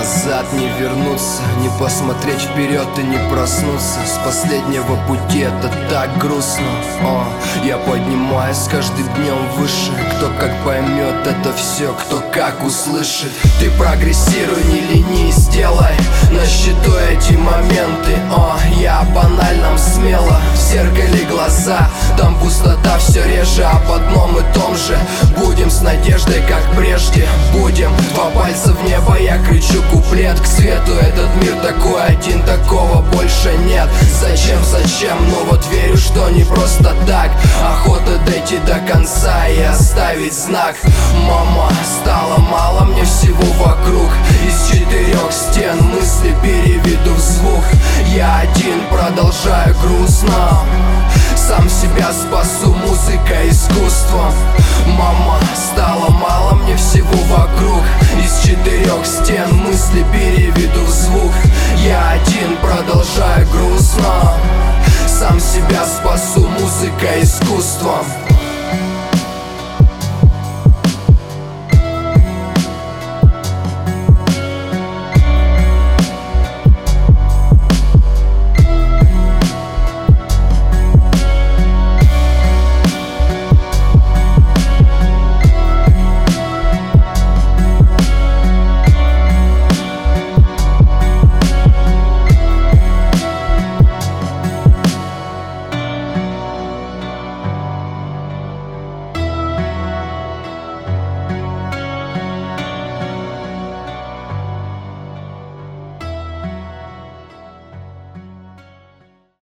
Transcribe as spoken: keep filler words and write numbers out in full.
назад не вернуться, не посмотреть вперед и не проснуться. С последнего пути это так грустно. О, я поднимаюсь каждым днем выше. Кто как поймет это все, кто как услышит. Ты прогрессируй, не лени, сделай на счету эти моменты. О, я о банальном смело. В зеркале глаза, там пустота все реже. Об одном и том же будем с надеждой, как прежде. Будем два пальца в небо, я кричу куплет к свету. Этот мир такой один, такого больше нет. Зачем, зачем? Ну вот верю, что не просто так. Охота дойти до конца и оставить знак. Мама, стало мало мне всего вокруг. Из четырех стен мысли переведу в звук. Я один продолжаю грустно. Сам себя спасу, музыка, искусство. Мама, стало мало мне всего вокруг. Из четырех стен мысли переведу в звук. Я один продолжаю грустно. Сам себя спасу, музыка, искусство.